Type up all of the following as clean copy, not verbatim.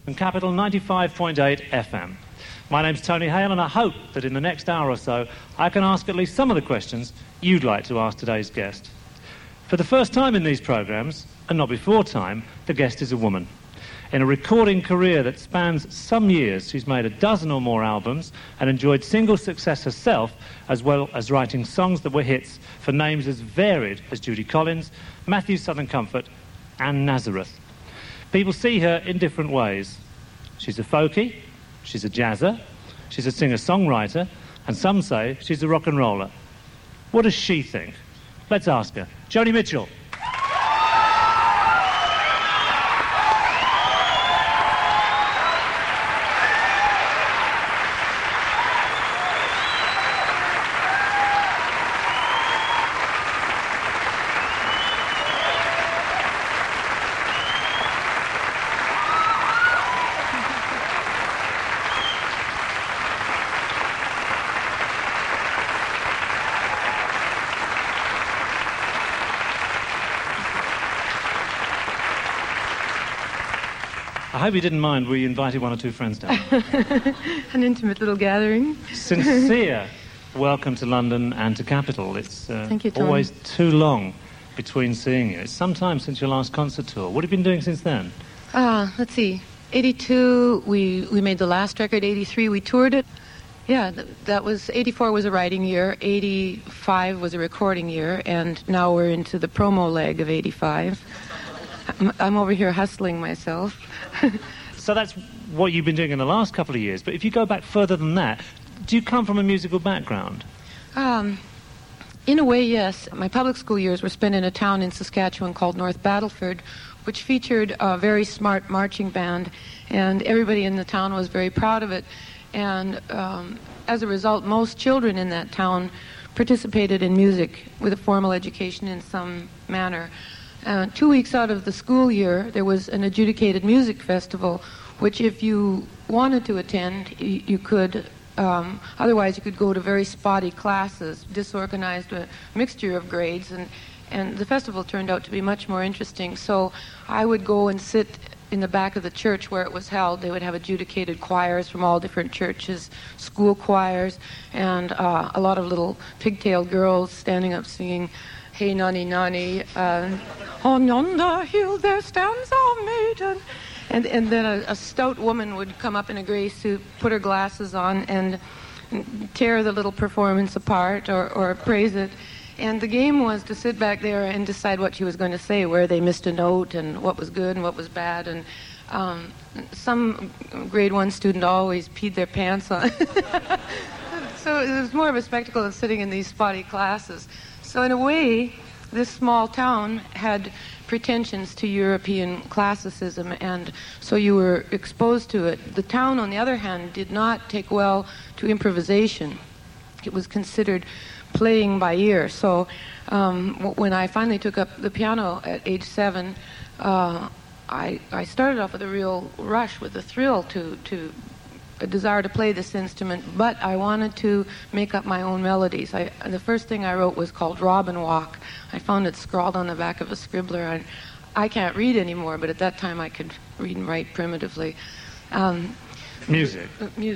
and Capital 95.8 FM. My name's Tony Hale, and I hope that in the next hour or so I can ask at least some of the questions you'd like to ask today's guest. For the first time in these programmes, and not before time, the guest is a woman. In a recording career that spans some years, she's made a dozen or more albums and enjoyed single success herself, as well as writing songs that were hits for names as varied as Judy Collins, Matthew Southern Comfort, and Nazareth. People see her in different ways. She's a folkie, she's a jazzer, she's a singer-songwriter, and some say she's a rock and roller. What does she think? Let's ask her. Joni Mitchell. I hope you didn't mind we invited one or two friends down. An intimate little gathering. Sincere welcome to London and to Capital. It's Thank you, Tony. Always too long between seeing you. It's some time since your last concert tour. What have you been doing since then? Let's see. 82, we made the last record. 83, we toured it. Yeah, that was, 84 was a writing year. 85 was a recording year. And now we're into the promo leg of 85. I'm over here hustling myself. So that's what you've been doing in the last couple of years. But if you go back further than that, do you come from a musical background? In a way, yes. My public school years were spent in a town in Saskatchewan called North Battleford, which featured a very smart marching band, and everybody in the town was very proud of it. And as a result, most children in that town participated in music with a formal education in some manner. 2 weeks out of the school year, there was an adjudicated music festival, which if you wanted to attend, you could. Otherwise, you could go to very spotty classes, disorganized, a mixture of grades, and the festival turned out to be much more interesting. So I would go and sit in the back of the church where it was held. They would have adjudicated choirs from all different churches, school choirs, and a lot of little pigtailed girls standing up singing, "Hey, Nani, Nani, on yonder hill there stands a maiden." And then a stout woman would come up in a gray suit, put her glasses on, and tear the little performance apart or praise it. And the game was to sit back there and decide what she was going to say, where they missed a note, and what was good and what was bad. And some grade 1 student always peed their pants on. So it was more of a spectacle than sitting in these spotty classes. So in a way, this small town had pretensions to European classicism, and so you were exposed to it. The town, on the other hand, did not take well to improvisation. It was considered playing by ear. So when I finally took up the piano at age 7, I started off with a real rush, with a thrill to a desire to play this instrument, but I wanted to make up my own melodies. The first thing I wrote was called Robin Walk. I found it scrawled on the back of a scribbler. I can't read anymore, but at that time I could read and write primitively. Music.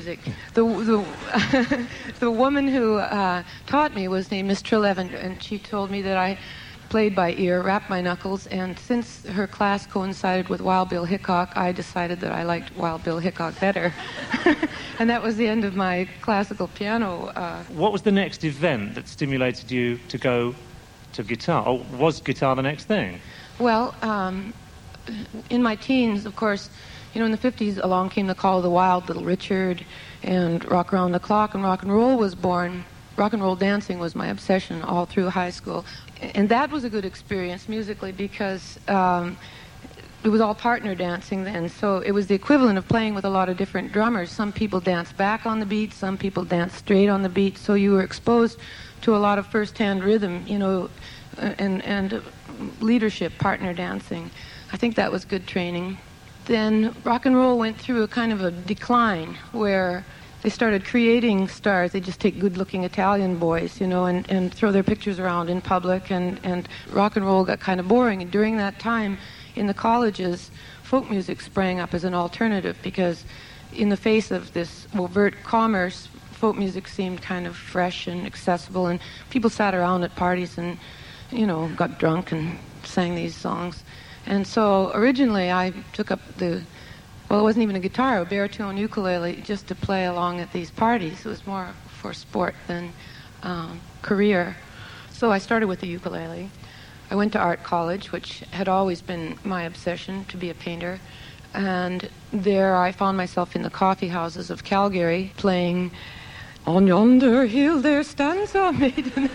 The woman who taught me was named Miss Trelevan, and she told me that I played by ear, rapped my knuckles, and since her class coincided with Wild Bill Hickok, I decided that I liked Wild Bill Hickok better. And that was the end of my classical piano. What was the next event that stimulated you to go to guitar? Or was guitar the next thing? Well, in my teens, of course, you know, in the 50s, along came the Call of the Wild, Little Richard, and Rock Around the Clock, and rock and roll was born. Rock and roll dancing was my obsession all through high school. And that was a good experience musically because it was all partner dancing then. So it was the equivalent of playing with a lot of different drummers. Some people danced back on the beat, some people danced straight on the beat. So you were exposed to a lot of first-hand rhythm, you know, and leadership, partner dancing. I think that was good training. Then rock and roll went through a kind of a decline where they started creating stars. They just take good-looking Italian boys, you know, and throw their pictures around in public, and rock and roll got kind of boring. And during that time in the colleges, folk music sprang up as an alternative, because in the face of this overt commerce, folk music seemed kind of fresh and accessible, and people sat around at parties and, got drunk and sang these songs. And so originally I took up it wasn't even a guitar, a baritone ukulele, just to play along at these parties. It was more for sport than career. So I started with the ukulele. I went to art college, which had always been my obsession, to be a painter. And there I found myself in the coffee houses of Calgary playing "On Yonder Hill There Stands a Maiden."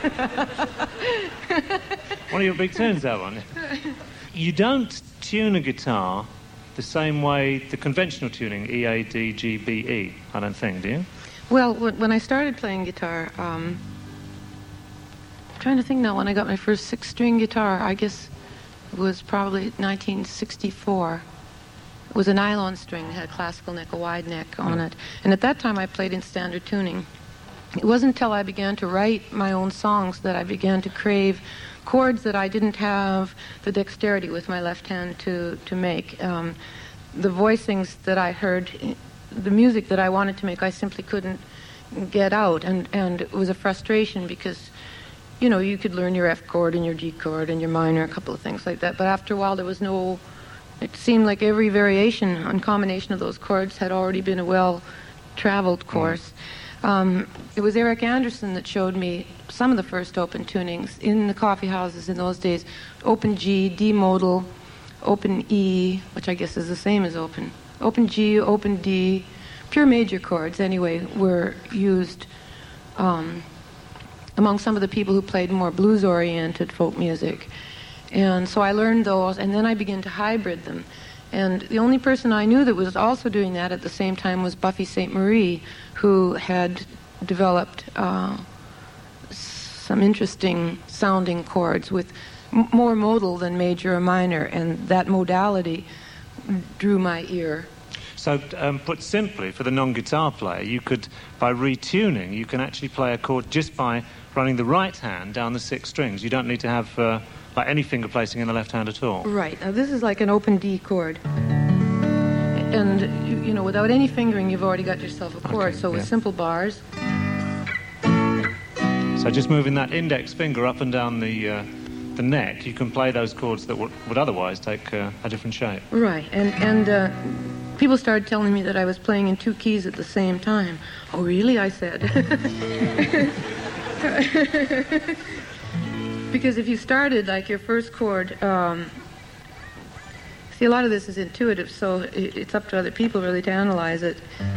One of your big tunes, that one. You don't tune a guitar the same way, the conventional tuning, E, A, D, G, B, E, I don't think, do you? Well, when I started playing guitar, I'm trying to think now, when I got my first 6-string guitar, I guess it was probably 1964. It was a nylon string, it had a classical neck, a wide neck on it. And at that time I played in standard tuning. It wasn't until I began to write my own songs that I began to crave chords that I didn't have the dexterity with my left hand to make. The voicings that I heard, the music that I wanted to make, I simply couldn't get out. And it was a frustration because, you could learn your F chord and your G chord and your minor, a couple of things like that. But after a while, it seemed like every variation and combination of those chords had already been a well-traveled course. It was Eric Anderson that showed me some of the first open tunings in the coffee houses in those days. Open G, D modal, open E, which I guess is the same as open. Open G, open D, pure major chords anyway, were used among some of the people who played more blues-oriented folk music. And so I learned those, and then I began to hybrid them. And the only person I knew that was also doing that at the same time was Buffy St. Marie, who had developed some interesting sounding chords with more modal than major or minor, and that modality drew my ear. So, put simply, for the non-guitar player, you could, by retuning, you can actually play a chord just by running the right hand down the 6 strings. You don't need to have like any finger placing in the left hand at all. Right. Now this is like an open D chord. And, without any fingering, you've already got yourself a chord. Okay, so with simple bars. So just moving that index finger up and down the neck, you can play those chords that would otherwise take a different shape. Right. And people started telling me that I was playing in 2 keys at the same time. Oh, really? I said. Because if you started, like, your first chord, see, a lot of this is intuitive, so it's up to other people really to analyze it.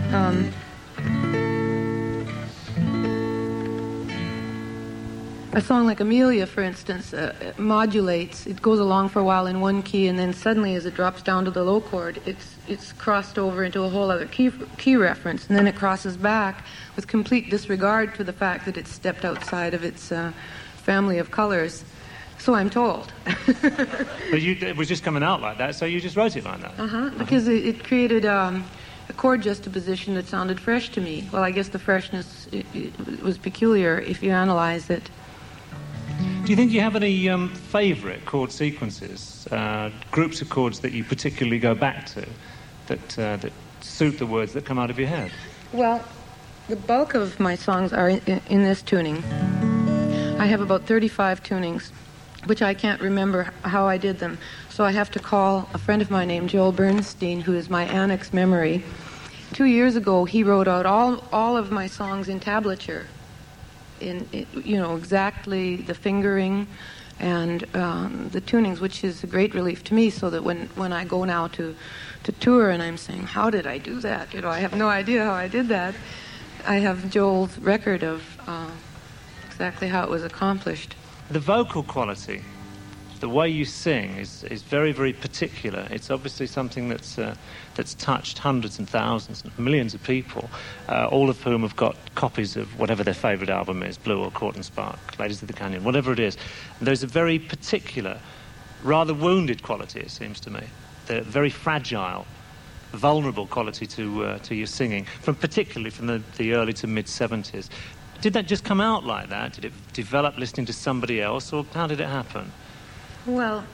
A song like Amelia, for instance, modulates. It goes along for a while in 1 key, and then suddenly, as it drops down to the low chord, it's crossed over into a whole other key reference, and then it crosses back with complete disregard for the fact that it's stepped outside of its family of colors. So I'm told. But it was just coming out like that, so you just wrote it like that? Because it created a chord juxtaposition that sounded fresh to me. Well, I guess the freshness it was peculiar if you analyze it. Do you think you have any favourite chord sequences, groups of chords that you particularly go back to, that suit the words that come out of your head? Well, the bulk of my songs are in this tuning. I have about 35 tunings, which I can't remember how I did them. So I have to call a friend of mine named Joel Bernstein, who is my annex memory. 2 years ago, he wrote out all of my songs in tablature, in exactly the fingering and the tunings, which is a great relief to me, so that when I go now to tour and I'm saying, how did I do that? I have no idea how I did that. I have Joel's record of exactly how it was accomplished. The vocal quality, the way you sing, is very, very particular. It's obviously something that's touched hundreds and thousands and millions of people, all of whom have got copies of whatever their favourite album is, Blue or Court and Spark, Ladies of the Canyon, whatever it is. And there's a very particular, rather wounded quality, it seems to me. The very fragile, vulnerable quality to your singing, particularly from the early to mid-70s. Did that just come out like that? Did it develop listening to somebody else, or how did it happen? Well,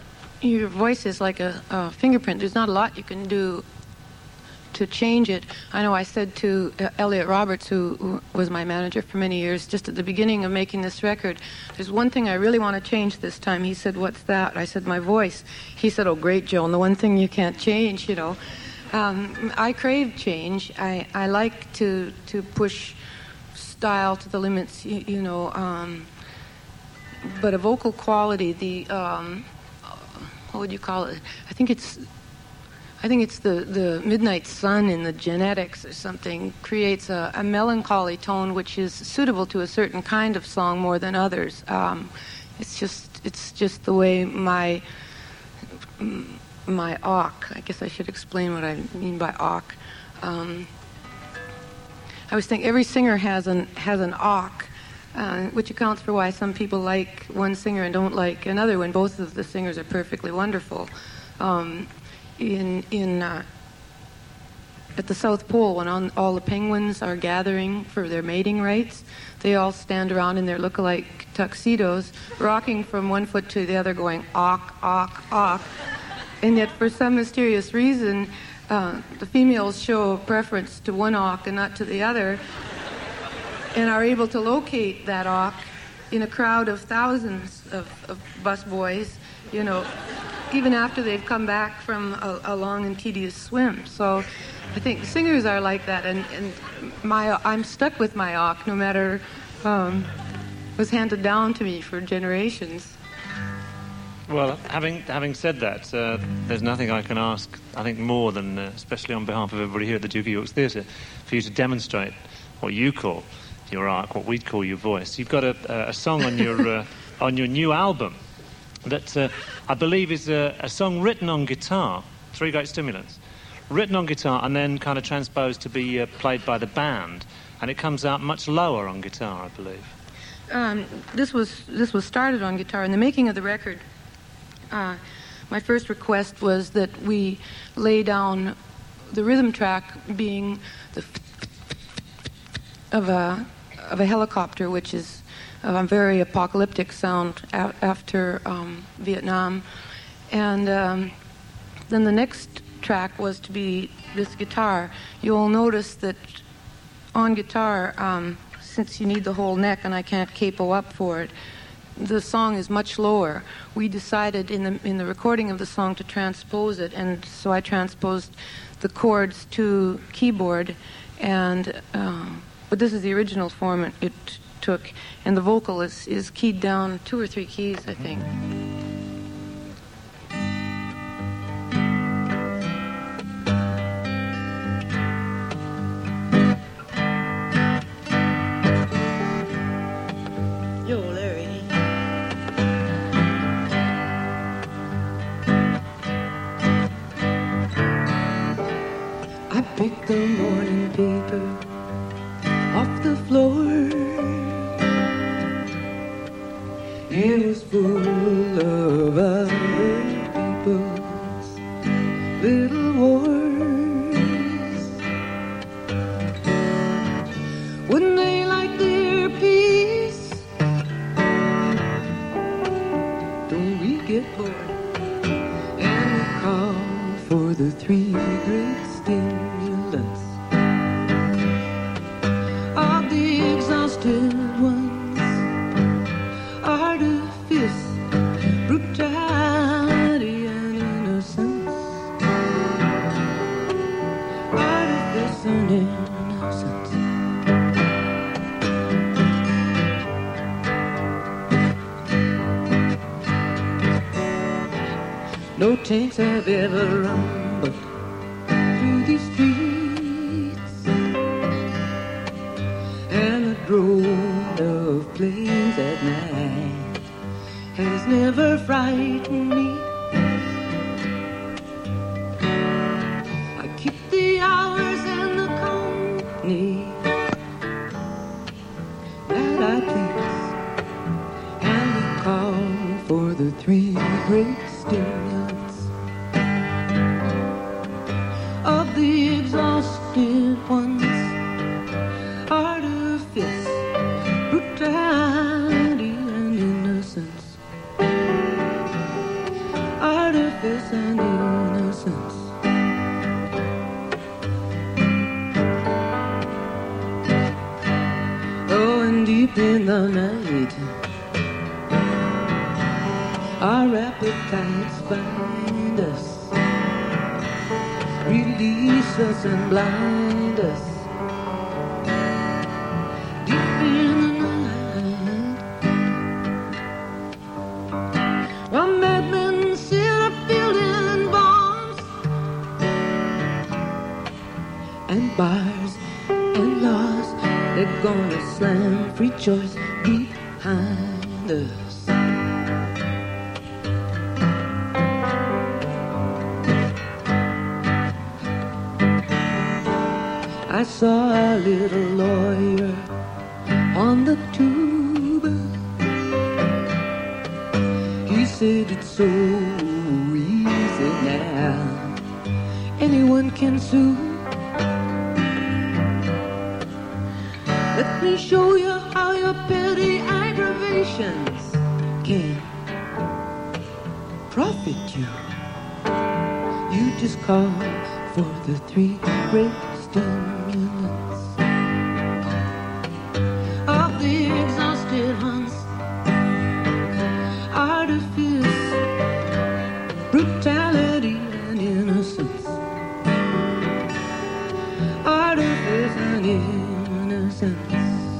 your voice is like a fingerprint. There's not a lot you can do to change it. I know I said to Elliot Roberts, who was my manager for many years, just at the beginning of making this record, there's one thing I really want to change this time. He said, what's that? I said, my voice. He said, oh, great, Joan, the one thing you can't change, you know. I crave change. I like to push style to the limits, you know, but a vocal quality, what would you call it? I think it's the midnight sun in the genetics or something creates a melancholy tone which is suitable to a certain kind of song more than others. It's just the way my awk. I guess I should explain what I mean by awk. I was thinking every singer has an awk, which accounts for why some people like one singer and don't like another when both of the singers are perfectly wonderful. At the South Pole, when all the penguins are gathering for their mating rites, they all stand around in their look-alike tuxedos, rocking from one foot to the other, going awk, awk, awk. And yet, for some mysterious reason, the females show preference to one awk and not to the other, and are able to locate that awk in a crowd of thousands of busboys, you know, even after they've come back from a long and tedious swim. So I think singers are like that, and I'm stuck with my awk, no matter was handed down to me for generations. Well, having said that, there's nothing I can ask, I think, more than, especially on behalf of everybody here at the Duke of York's Theatre, for you to demonstrate what you call your arc, what we'd call your voice. You've got a song on your new album that I believe is a song written on guitar, Three Great Stimulants, written on guitar and then kind of transposed to be played by the band, and it comes out much lower on guitar, I believe. This was started on guitar. In the making of the record, my first request was that we lay down the rhythm track being of a helicopter, which is a very apocalyptic sound after Vietnam. And then the next track was to be this guitar. You'll notice that on guitar, since you need the whole neck and I can't capo up for it, the song is much lower. We decided in the recording of the song to transpose it, and so I transposed the chords to keyboard, and but this is the original form it took, and the vocal is keyed down 2 or 3 keys, I think. Yo, Larry. I picked the morning paper off the floor. It was full of other people's little wars. Wouldn't they like their peace? Don't we get bored? And we call for the 3 great stimulants of the exhausted ones. Artifice, brutality, and innocence. Artifice and innocence. No tanks have ever rumbled through these streets, and the drone of planes at night has never frightened me. I keep the hours and the company that I please, and we call for the 3 great stimulants of the exhausted ones. Artifice, brutality, and innocence. Artifice in the night. Our appetites find us, release us and blind us. Deep in the night, while madmen sit up building bombs and bars and laws, they're gonna slam free choice behind us. I saw a little lawyer on the tube. He said it's so easy now, anyone can sue. Let me show you how your petty aggravations can profit you. You just call for the 3 great stimulants of the exhausted ones: artifice, brutality and innocence. Artifice and innocence.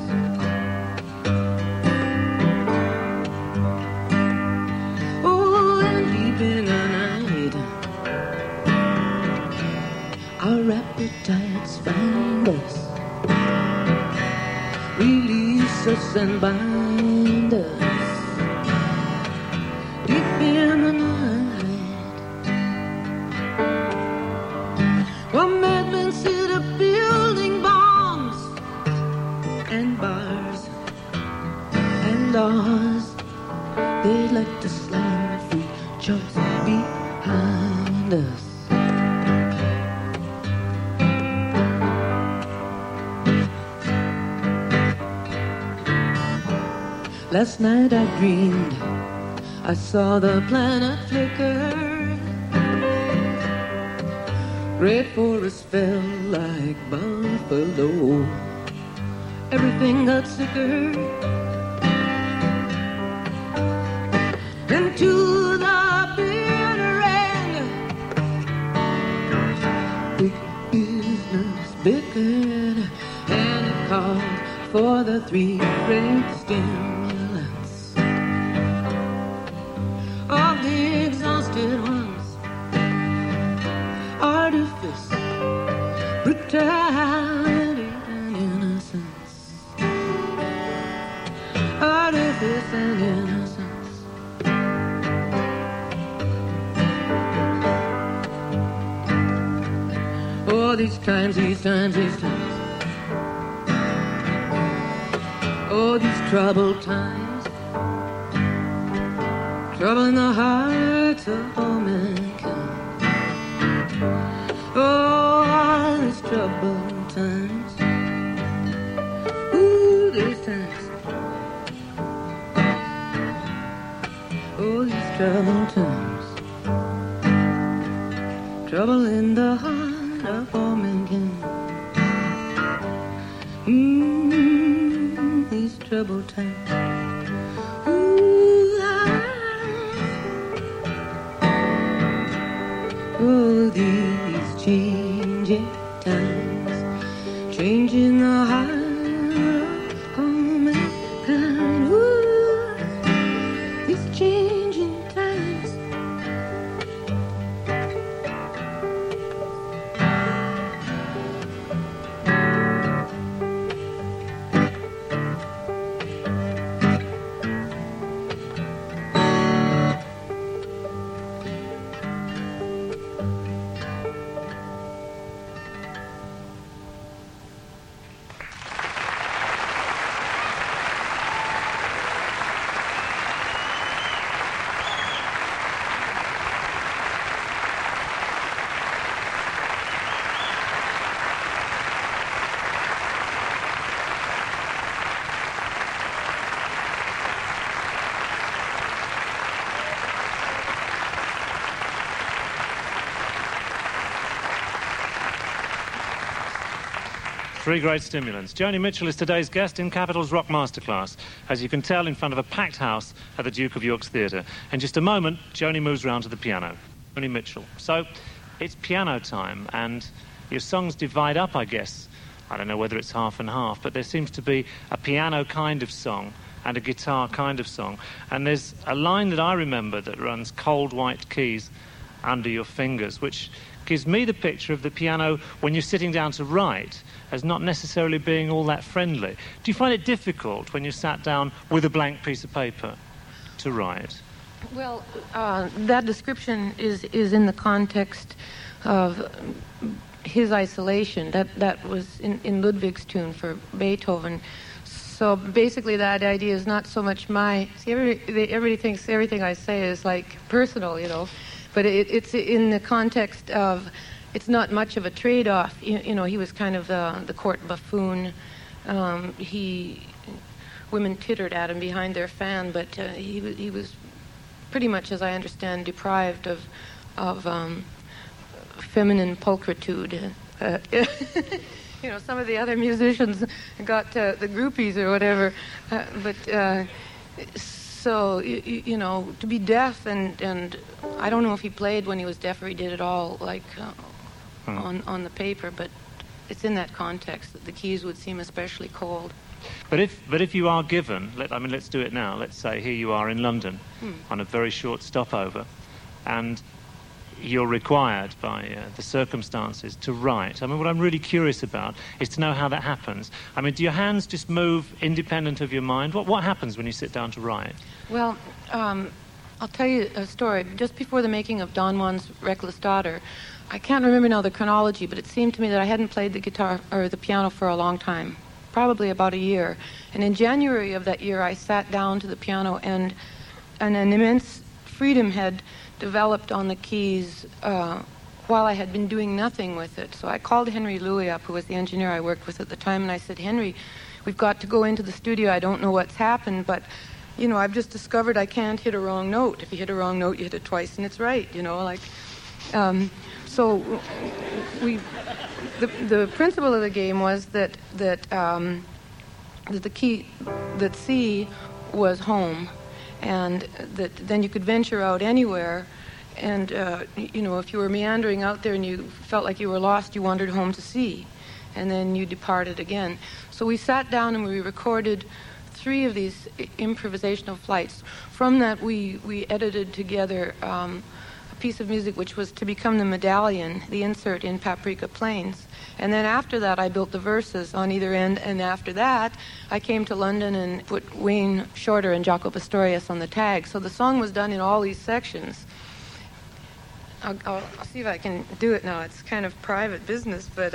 Oh, and deep in the night, our appetites find us, release us and bind us. Deep in the night, while madmen sit up building bombs and bars and laws, they like to slam free choice behind us. Last night I dreamed I saw the planet flicker. Red forests fell like buffalo. Everything got sicker. And to the bitter end, big business bickered, and it called for the 3 great stimulants of the exhausted ones: artifice, brutality and innocence. Artifice and innocence. Oh, these times, these times, these times. Oh, these troubled times, trouble in the hearts of all mankind. Oh, these troubled times. Ooh, these times. Oh, these troubled times. Trouble in the heart of all mankind. These troubled times. Ooh, oh, these changing times, changing the heart of all mankind. Ooh, these changing times. Three great stimulants. Joni Mitchell is today's guest in Capital's Rock Masterclass, as you can tell, in front of a packed house at the Duke of York's Theatre. In just a moment, Joni moves round to the piano. Joni Mitchell. So, it's piano time, and your songs divide up, I guess. I don't know whether it's half and half, but there seems to be a piano kind of song and a guitar kind of song. And there's a line that I remember that runs, cold white keys under your fingers, which gives me the picture of the piano when you're sitting down to write as not necessarily being all that friendly. Do you find it difficult when you sat down with a blank piece of paper to write? Well, that description is in the context of his isolation. That was in Ludwig's tune for Beethoven. So basically that idea is not so much my... See, everybody thinks everything I say is like personal, you know. But it's in the context of, it's not much of a trade-off. You know, he was kind of the court buffoon. Women tittered at him behind their fan, but he was pretty much, as I understand, deprived of feminine pulchritude. You know, some of the other musicians got the groupies or whatever, So, you know, to be deaf, and I don't know if he played when he was deaf or he did it all, like, on the paper, but it's in that context that the keys would seem especially cold. But if you are given, let's do it now. Let's say here you are in London on a very short stopover, and you're required by the circumstances to write. I mean, what I'm really curious about is to know how that happens. I mean, do your hands just move independent of your mind? What happens when you sit down to write? Well, I'll tell you a story. Just before the making of Don Juan's Reckless Daughter, I can't remember now the chronology, but it seemed to me that I hadn't played the guitar or the piano for a long time, probably about a year. And in January of that year, I sat down to the piano, and an immense freedom had developed on the keys while I had been doing nothing with it. So I called Henry Louis up, who was the engineer I worked with at the time, and I said, Henry, we've got to go into the studio. I don't know what's happened, but, you know, I've just discovered I can't hit a wrong note. If you hit a wrong note, you hit it twice and it's right, you know, like... So the principle of the game was that the key, that C was home, and that then you could venture out anywhere, and you know, if you were meandering out there and you felt like you were lost, you wandered home to C, and then you departed again. So we sat down and we recorded 3 of these improvisational flights. From that, we edited together a piece of music which was to become the medallion, the insert in Paprika Plains. And then after that, I built the verses on either end, and after that, I came to London and put Wayne Shorter and Jaco Pastorius on the tag. So the song was done in all these sections. I'll see if I can do it now. It's kind of private business, but...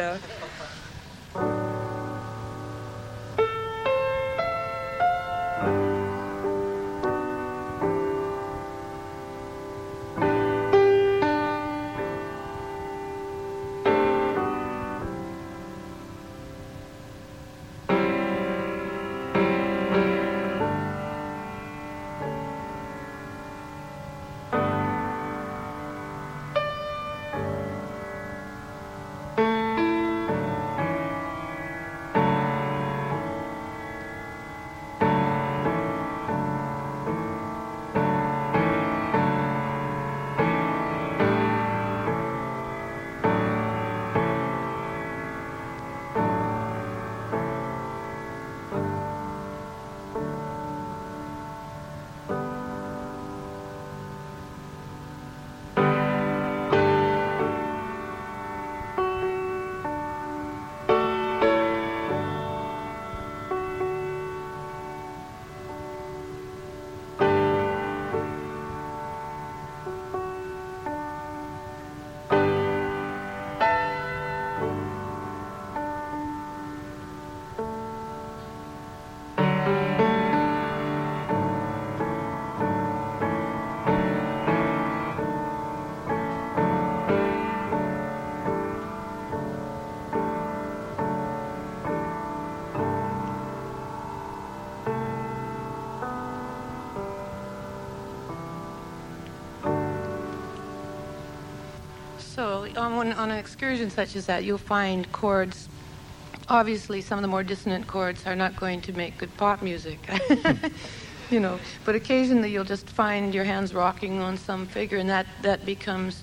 So on an excursion such as that, you'll find chords obviously some of the more dissonant chords are not going to make good pop music. But occasionally you'll just find your hands rocking on some figure, and that becomes,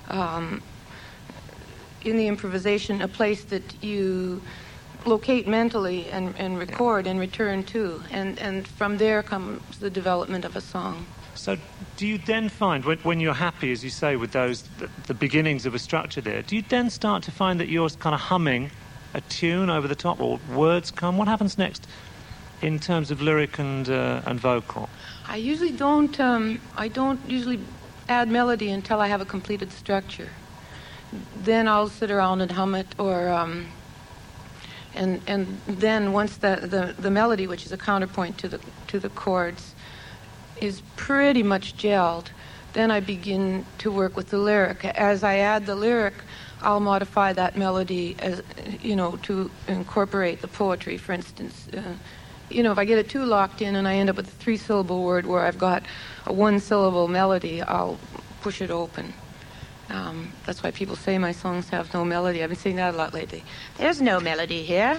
in the improvisation, a place that you locate mentally and record and return to, and from there comes the development of a song. So do you then find, when you're happy, as you say, with the beginnings of a structure there, do you then start to find that you're kind of humming a tune over the top, or words come? What happens next in terms of lyric and vocal? I usually don't. I don't usually add melody until I have a completed structure. Then I'll sit around and hum it, or and then once the melody, which is a counterpoint to the chords, is pretty much gelled, then I begin to work with the lyric. As I add the lyric, I'll modify that melody as to incorporate the poetry. For instance, if I get it too locked in and I end up with a 3-syllable word where I've got a 1-syllable melody, I'll push it open. That's why people say my songs have no melody. I've been saying that a lot lately. There's no melody here.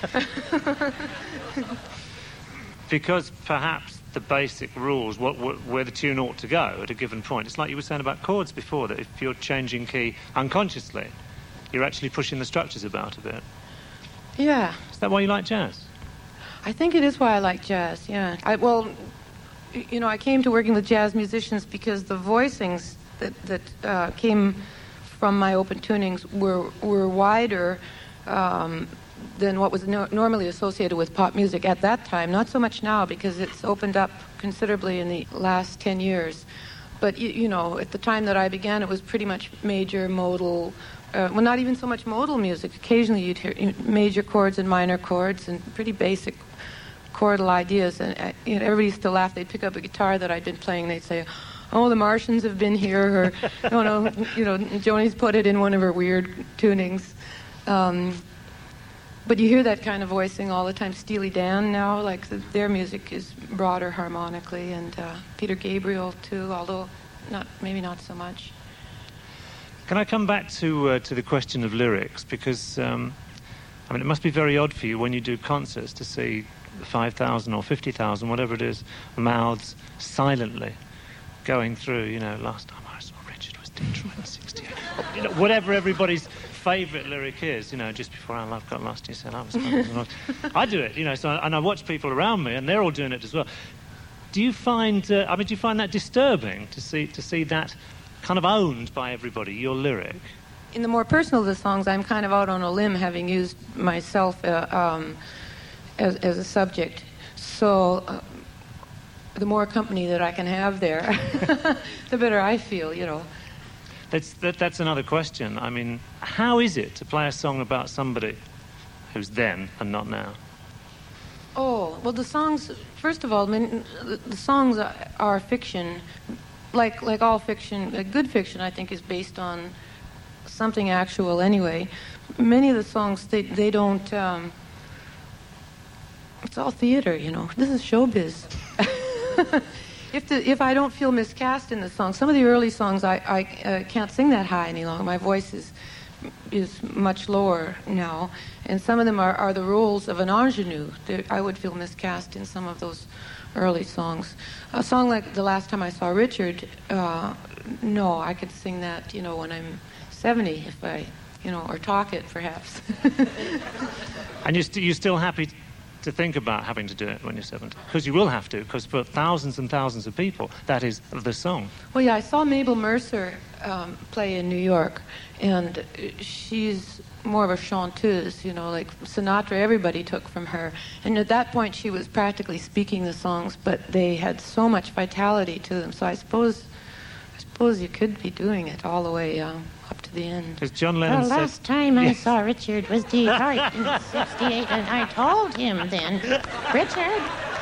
Because perhaps the basic rules, where the tune ought to go at a given point. It's like you were saying about chords before, that if you're changing key unconsciously, you're actually pushing the structures about a bit. Yeah. Is that why you like jazz? I think it is why I like jazz, yeah. I came to working with jazz musicians because the voicings that came from my open tunings were wider than what was normally associated with pop music at that time. Not so much now, because it's opened up considerably in the last 10 years. But, at the time that I began, it was pretty much major modal, not even so much modal music. Occasionally you'd hear major chords and minor chords and pretty basic chordal ideas. And everybody used to laugh. They'd pick up a guitar that I'd been playing. They'd say, "Oh, the Martians have been here," or, Joni's put it in one of her weird tunings. But you hear that kind of voicing all the time. Steely Dan now, their music is broader harmonically, and Peter Gabriel too, although maybe not so much. Can I come back to the question of lyrics? Because, it must be very odd for you when you do concerts to see 5,000 or 50,000, whatever it is, mouths silently going through, last time I saw Richard was Detroit in 68. Whatever everybody's favourite lyric is, just before our love got lost, he said, I was I do it, and I watch people around me, and they're all doing it as well. Do you find, do you find that disturbing to see that kind of owned by everybody, your lyric? In the more personal of the songs, I'm kind of out on a limb, having used myself as a subject. So the more company that I can have there, the better I feel, That's another question. How is it to play a song about somebody who's then and not now? Oh, well, the songs, first of all, the songs are fiction. Like all fiction, good fiction, I think, is based on something actual anyway. Many of the songs, they don't... it's all theater, This is showbiz. If I don't feel miscast in the song, some of the early songs I can't sing that high any longer. My voice is much lower now, and some of them are the roles of an ingenue. I would feel miscast in some of those early songs. A song like The Last Time I Saw Richard, no, I could sing that, when I'm 70, if I, or talk it perhaps. And you're still happy to think about having to do it when you're 70? Because you will have to, because for thousands and thousands of people, that is the song. Well, yeah, I saw Mabel Mercer play in New York, and she's more of a chanteuse, like Sinatra, everybody took from her. And at that point, she was practically speaking the songs, but they had so much vitality to them. So I suppose you could be doing it all the way up to the end. As John Lennon said... The last time I saw Richard was Detroit in 68, and I told him then, Richard...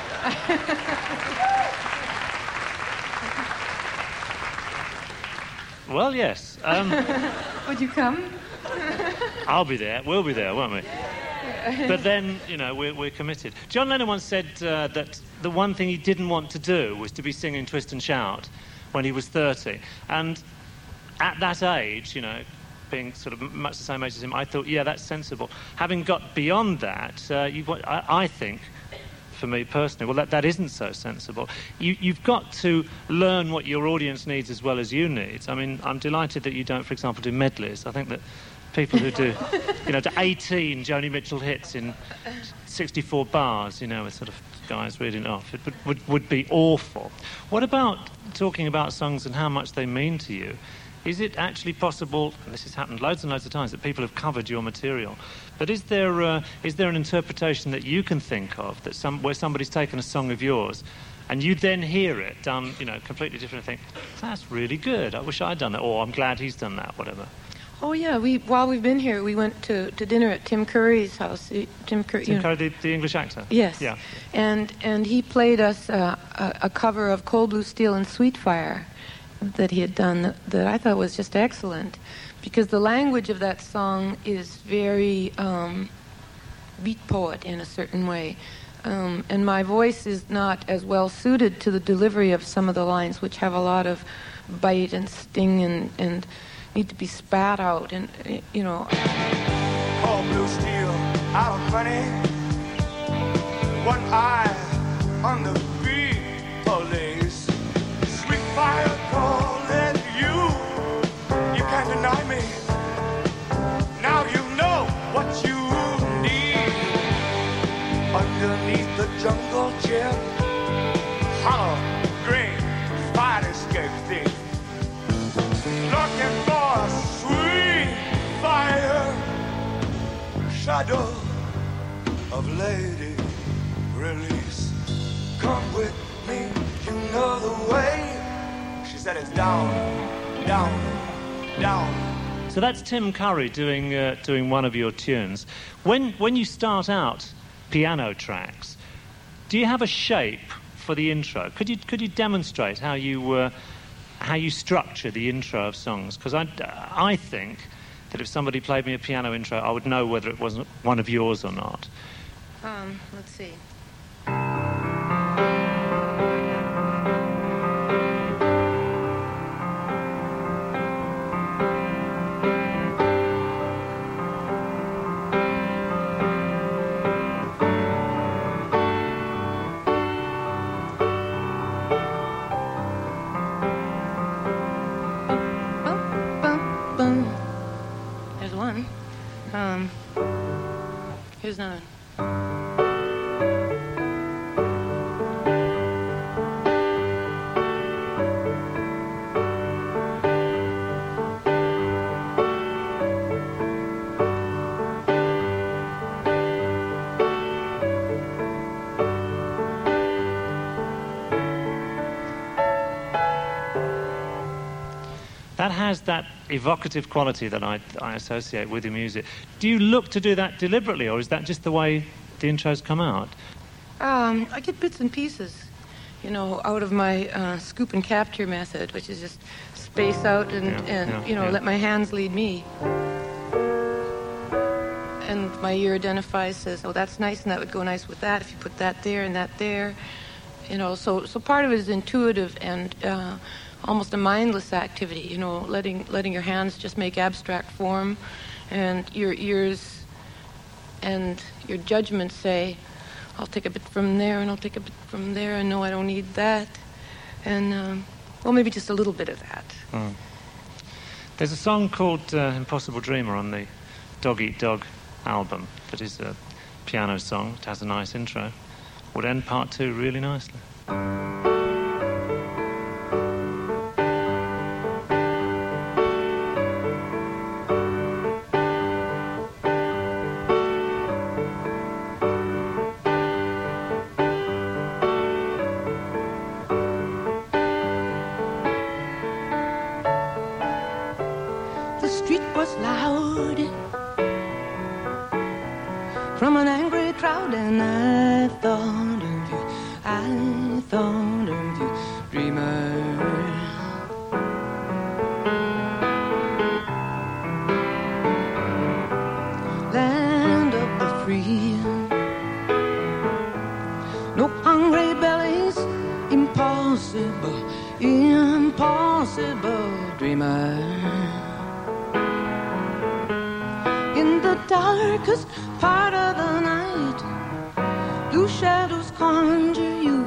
Well, yes. Would you come? I'll be there. We'll be there, won't we? But then, we're committed. John Lennon once said that the one thing he didn't want to do was to be singing Twist and Shout when he was 30. And at that age, being sort of much the same age as him, I thought, yeah, that's sensible. Having got beyond that, I think, for me personally, well, that isn't so sensible. You've got to learn what your audience needs as well as you need. I mean, I'm delighted that you don't, for example, do medleys. I think that people who do, to 18 Joni Mitchell hits in 64 bars, with sort of guys reading it off, it would be awful. What about talking about songs and how much they mean to you? Is it actually possible, and this has happened loads and loads of times, that people have covered your material, but is there an interpretation that you can think of that where somebody's taken a song of yours and you then hear it done, completely different, and think, that's really good, I wish I'd done that, or I'm glad he's done that, whatever? Oh, yeah. While we've been here, we went to dinner at Tim Curry's house. Tim Curry, the English actor? Yes. Yeah. And he played us a cover of Cold Blue Steel and Sweet Fire that he had done that I thought was just excellent, because the language of that song is very beat poet in a certain way. And my voice is not as well suited to the delivery of some of the lines, which have a lot of bite and sting and need to be spat out, and Cold blue steel out of money, one eye on the beat police, sweet fire calling you can't deny me, now you know what you need, underneath the jungle gym, hollow green fire escape thief, looking for sweet fire, shadow of lady release. Come with me, you know the way. She said it's down, down, down. So that's Tim Curry doing one of your tunes. When you start out piano tracks, do you have a shape for the intro? Could you demonstrate how you structure the intro of songs? Because I think that if somebody played me a piano intro, I would know whether it wasn't one of yours or not. Let's see. There's one. Here's another one. That has that evocative quality that I associate with your music. Do you look to do that deliberately, or is that just the way the intros come out? I get bits and pieces, out of my scoop and capture method, which is just space out and let my hands lead me. And my ear identifies, says, oh, that's nice, and that would go nice with that if you put that there and that there. So part of it is intuitive and almost a mindless activity, letting your hands just make abstract form, and your ears and your judgment say, I'll take a bit from there and I'll take a bit from there, and no, I don't need that, and maybe just a little bit of that. There's a song called Impossible Dreamer on the Dog Eat Dog album that is a piano song. It has a nice intro. Would end part two really nicely. The street was loud from an angry crowd, and I thought of you, dreamer. Land of the free, no hungry bellies, impossible, impossible, dreamer. darkest part of the night, blue shadows conjure you.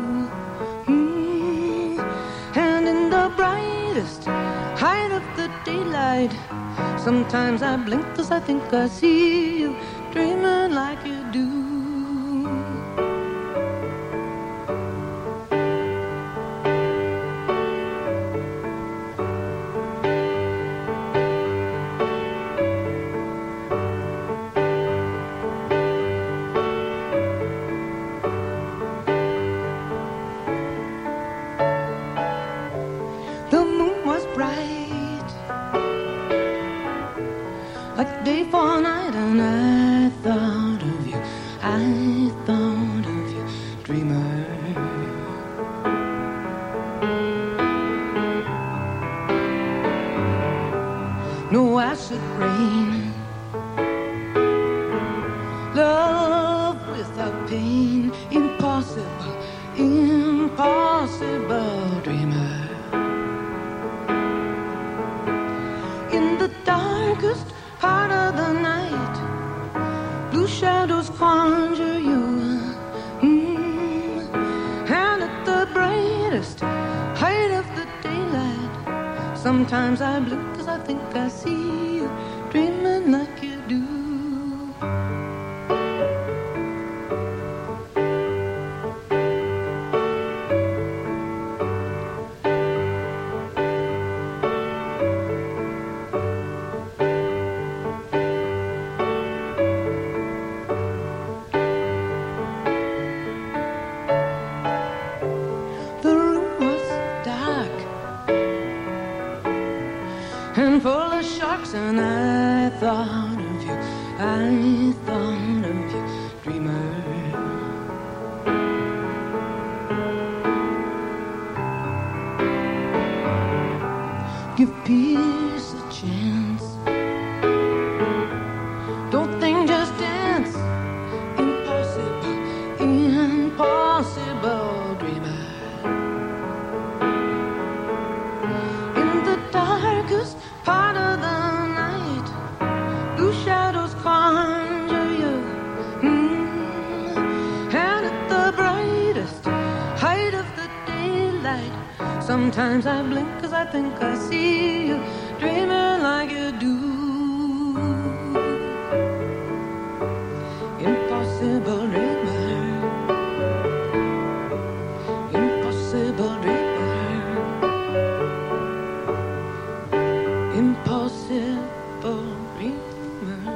And in the brightest height of the daylight, sometimes I blink 'cause I think I see you dreaming like you do. The moon was bright, like day for night, and I thought of you, dreamer. No acid rain, love without pain, impossible, impossible, dreamer. In the darkest part of the night, blue shadows conjure you. And at the brightest height of the daylight, sometimes I blink 'cause I think I see you dreaming like you do. The room was dark and full of sharks, and I thought of you, dreamer. Give peace a chance, don't think, just dance. Impossible, impossible, dreamer. In the darkest part of the night, blue shadows conjure you. And at the brightest height of the daylight, sometimes I blink 'cause I think I see you dreaming like you do. Impossible dreamer, impossible dreamer, impossible dreamer.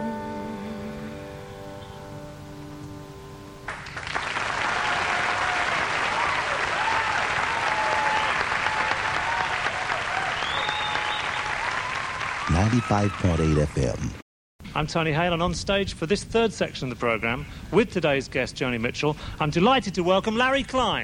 .8 FM. I'm Tony Hale, and on stage for this third section of the programme, with today's guest, Joni Mitchell, I'm delighted to welcome Larry Klein.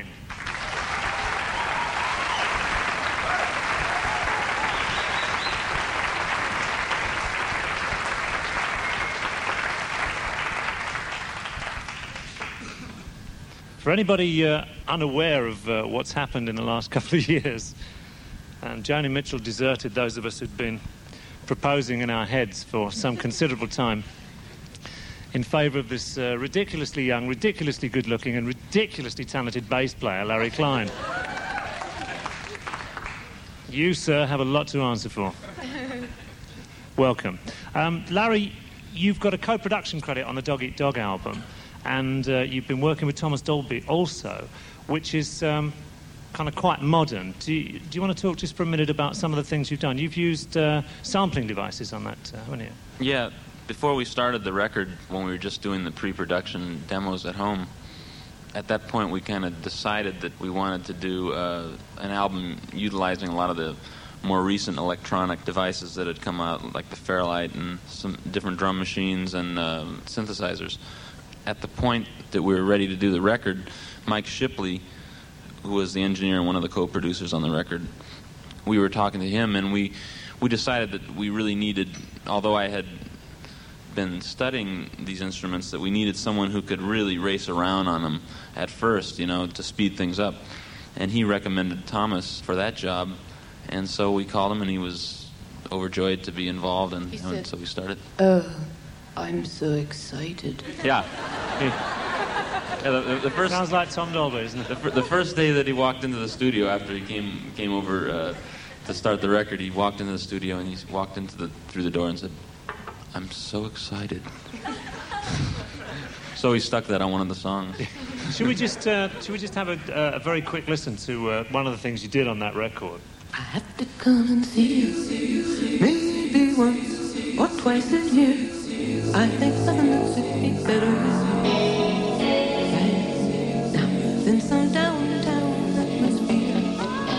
For anybody unaware of what's happened in the last couple of years, Joni Mitchell deserted those of us who'd been proposing in our heads for some considerable time in favour of this ridiculously young, ridiculously good-looking and ridiculously talented bass player, Larry Klein. You, sir, have a lot to answer for. Welcome. Larry, you've got a co-production credit on the Dog Eat Dog album, and you've been working with Thomas Dolby also, which is kind of quite modern. Do you want to talk just for a minute about some of the things you've done? You've used sampling devices on that, haven't you? Yeah. Before we started the record, when we were just doing the pre-production demos at home, at that point we kind of decided that we wanted to do an album utilizing a lot of the more recent electronic devices that had come out, like the Fairlight and some different drum machines and synthesizers. At the point that we were ready to do the record, Mike Shipley, who was the engineer and one of the co-producers on the record, we were talking to him, and we decided that we really needed, although I had been studying these instruments, that we needed someone who could really race around on them at first, to speed things up. And he recommended Thomas for that job, and so we called him, and he was overjoyed to be involved, and He said, so we started. I'm so excited. Yeah. The first Sounds like Tom Dolby, isn't it? the first day that he walked into the studio after he came over to start the record, he walked into the studio and he walked through the door and said, "I'm so excited." So he stuck that on one of the songs. Should we just have a very quick listen to one of the things you did on that record? I have to come and see you, maybe once or twice a year. I think something that would be better right now than some downtown that must be in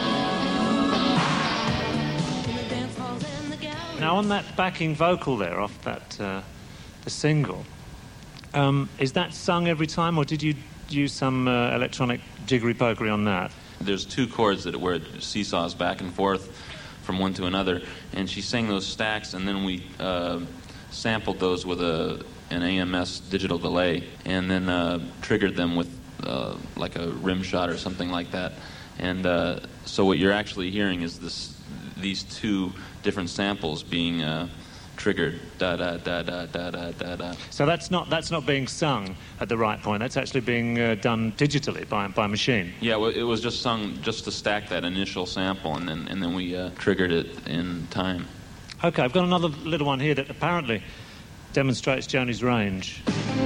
the dance halls and the galleries. Now, on that backing vocal there, off that the single, is that sung every time, or did you use some electronic jiggery-pokery on that? There's two chords where it seesaws back and forth from one to another, and she sang those stacks, and then we sampled those with an AMS digital delay, and then triggered them with like a rim shot or something like that. And so what you're actually hearing is these two different samples being triggered, da da da da da da da da. So that's not being sung at the right point. That's actually being done digitally by machine. Yeah, well, it was just sung just to stack that initial sample, and then we triggered it in time. Okay, I've got another little one here that apparently demonstrates Joni's range.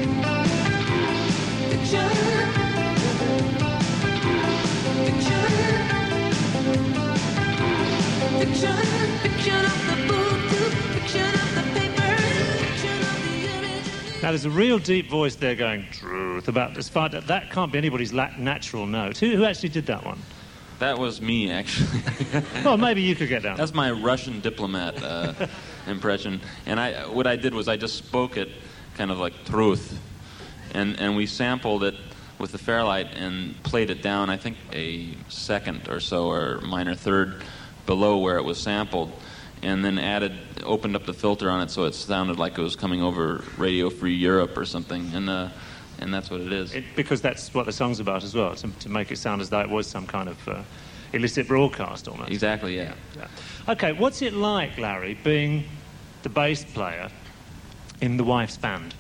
Now, there's a real deep voice there going, truth, about this fight. That can't be anybody's natural note. Who actually did that one? That was me, actually. Well, maybe you could get down. That's my Russian diplomat impression. And what I did was I just spoke it kind of like truth. And we sampled it with the Fairlight and played it down, I think, a second or so, or minor third below where it was sampled. And then opened up the filter on it so it sounded like it was coming over Radio Free Europe or something, and that's what it is. Because that's what the song's about as well, to make it sound as though it was some kind of illicit broadcast almost. Exactly, yeah. Okay, what's it like, Larry, being the bass player in the wife's band?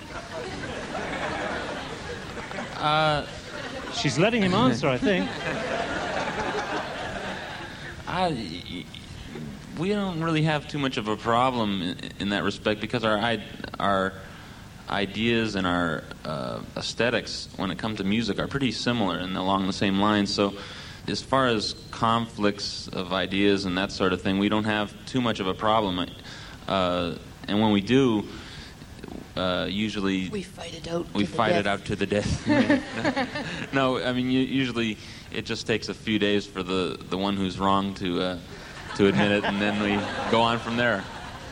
She's letting him answer, I think. We don't really have too much of a problem in that respect because our ideas and our aesthetics when it comes to music are pretty similar and along the same lines. So as far as conflicts of ideas and that sort of thing, we don't have too much of a problem. And when we do, usually We fight it out. it out to the death. No, I mean, usually it just takes a few days for the one who's wrong to admit it, and then we go on from there.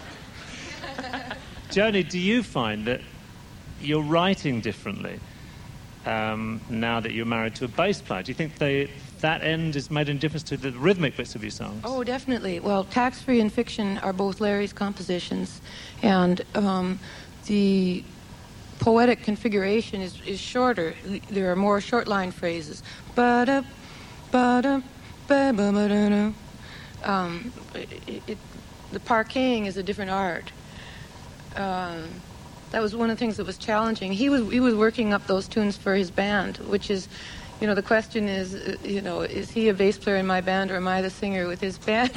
Joni, do you find that you're writing differently now that you're married to a bass player? Do you think that end has made any difference to the rhythmic bits of your songs? Oh, definitely. Well, Tax Free and Fiction are both Larry's compositions, and the poetic configuration is shorter. There are more short line phrases. Ba-da, ba-da, ba-ba-ba-da-da. The parquetting is a different art. That was one of the things that was challenging. He was working up those tunes for his band, which is, the question is, is he a bass player in my band or am I the singer with his band?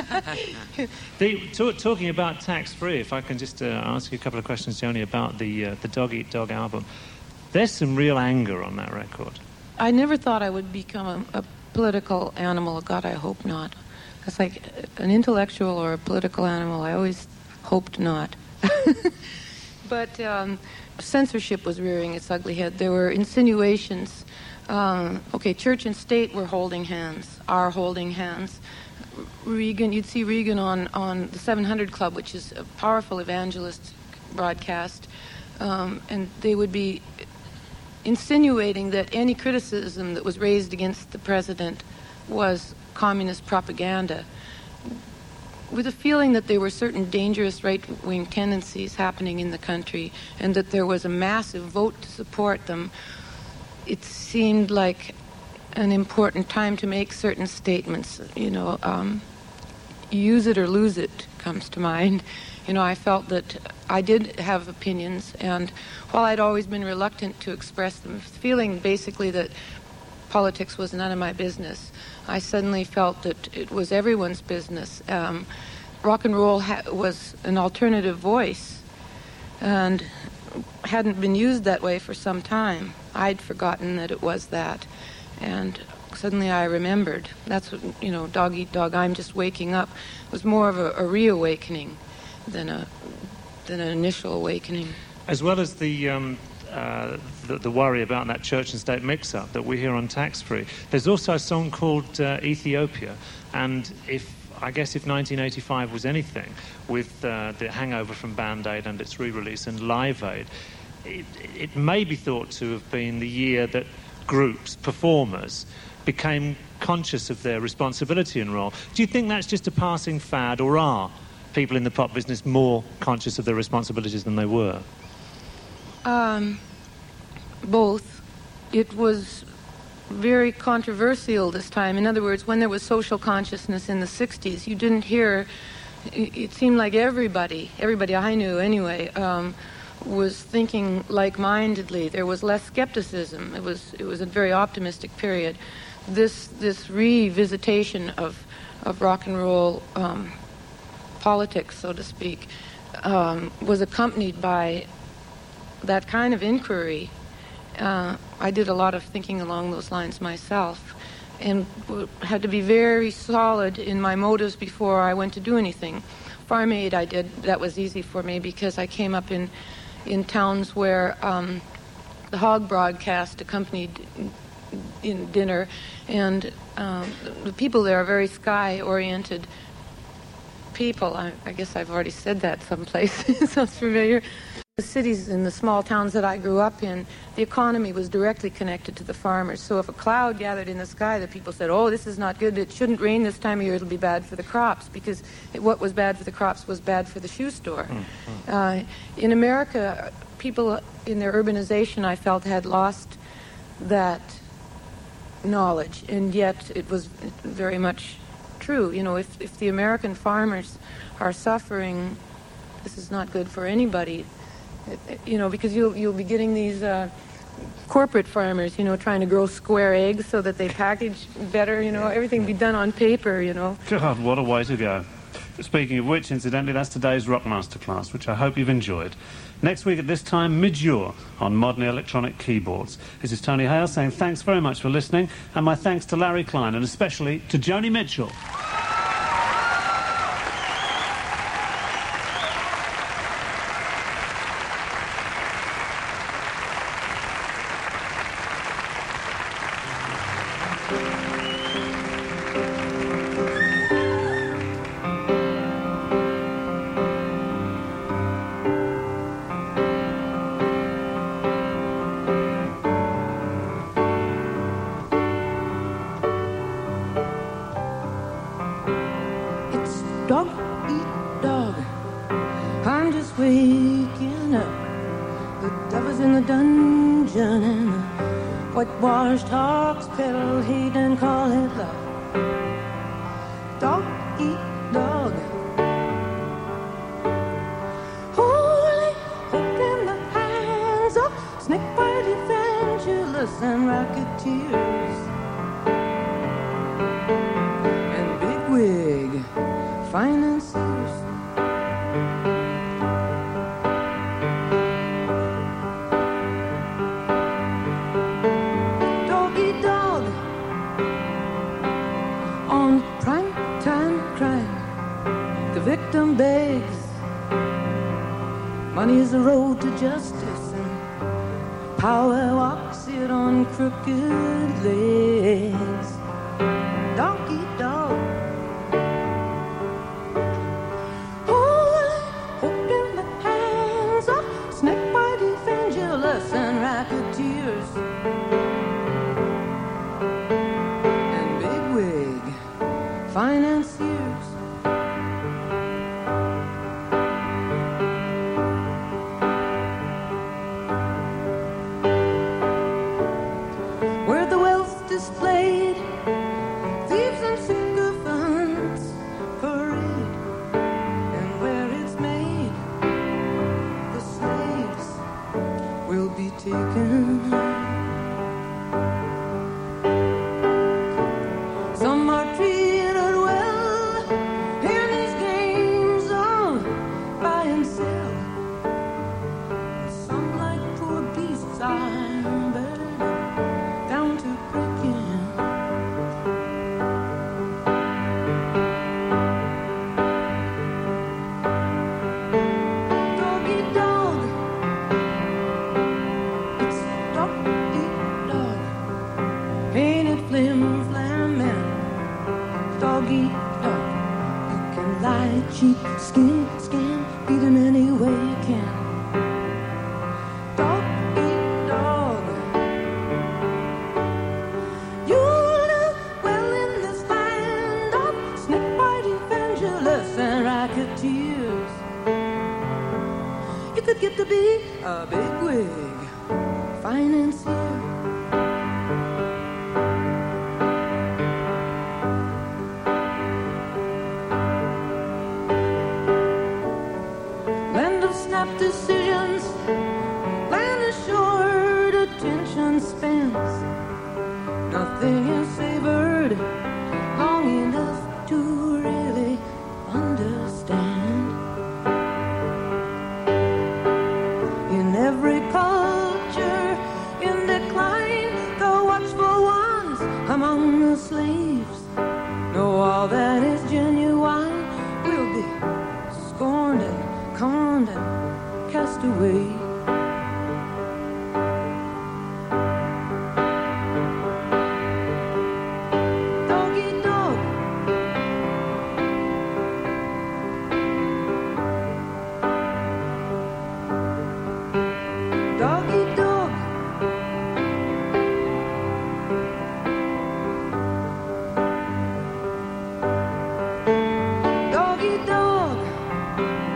Talking about Tax Free, if I can just ask you a couple of questions, Joni, about the Dog Eat Dog album. There's some real anger on that record. I never thought I would become a political animal. God, I hope not. It's like an intellectual or a political animal. I always hoped not. But censorship was rearing its ugly head. There were insinuations. Church and state were holding hands, are holding hands. Reagan, you'd see Reagan on the 700 Club, which is a powerful evangelist broadcast, and they would be insinuating that any criticism that was raised against the president was communist propaganda, with a feeling that there were certain dangerous right-wing tendencies happening in the country and that there was a massive vote to support them. It seemed like an important time to make certain statements, use it or lose it comes to mind. I felt that I did have opinions, and while I'd always been reluctant to express them, feeling basically that politics was none of my business, I suddenly felt that it was everyone's business. Rock and roll was an alternative voice, and hadn't been used that way for some time. I'd forgotten that it was that, and suddenly I remembered. That's what, Dog Eat Dog, I'm Just Waking Up, was more of a reawakening than an initial awakening. As well as the worry about that church and state mix-up that we hear on Tax Free, there's also a song called Ethiopia, and if 1985 was anything, with the hangover from Band Aid and its re-release and Live Aid, it may be thought to have been the year that groups, performers, became conscious of their responsibility and role. Do you think that's just a passing fad, or are people in the pop business more conscious of their responsibilities than they were? Both. It was very controversial this time. In other words, when there was social consciousness in the 60s, you didn't hear, it seemed like everybody I knew anyway, was thinking like-mindedly. There was less skepticism. It was a very optimistic period. This revisitation of rock and roll politics, so to speak, was accompanied by that kind of inquiry. I did a lot of thinking along those lines myself, and had to be very solid in my motives before I went to do anything. Farm Aid I did, that was easy for me because I came up in towns where the hog broadcast accompanied in dinner, and the people there are very sky-oriented people. I guess I've already said that someplace. It sounds familiar. The cities and the small towns that I grew up in, the economy was directly connected to the farmers. So if a cloud gathered in the sky, the people said, oh, this is not good, it shouldn't rain this time of year, it'll be bad for the crops, because what was bad for the crops was bad for the shoe store. In America, people in their urbanization, I felt, had lost that knowledge, and yet it was very much true. If the American farmers are suffering, this is not good for anybody. Because you'll be getting these corporate farmers, trying to grow square eggs so that they package better, everything be done on paper, God, what a way to go. Speaking of which, incidentally, that's today's Rock Masterclass, which I hope you've enjoyed. Next week at this time, Midjour on modern electronic keyboards. This is Tony Hale saying thanks very much for listening, and my thanks to Larry Klein, and especially to Joni Mitchell. Dog eat dog, I'm just waking up. The devil's in the dungeon and the whitewashed hawks peddle hate and call it love. Dog eat dog, holy hook in the hands of snake-bite evangelists and racketeers and bigwig financiers. Dog eat dog on primetime crime. The victim begs. Money is the road to justice, and power walks it on crooked legs. Dog eat dog. And racketeers and bigwig financiers. Where the wealth displayed, thieves and will be taken. Some are treated well in these games of buy and sell. Some like poor beasts are burdened down to breaking. Doggy dog, it's dog eat dog. Ain't it flim flam man? Dog eat dog. You can lie, cheat, skin, scan, beat him any way you can. Dog eat dog. You live well in this land of snake-bite evangelists and racketeers. You could get to be a bigwig financier. Land of snap decisions, land of short attention spans. Nothing is savored long enough to really understand. In every culture in decline, the watchful ones among the slaves know all that is genuine will be scorned and conned and cast away. Doggy dog. Doggy dog. Doggy dog.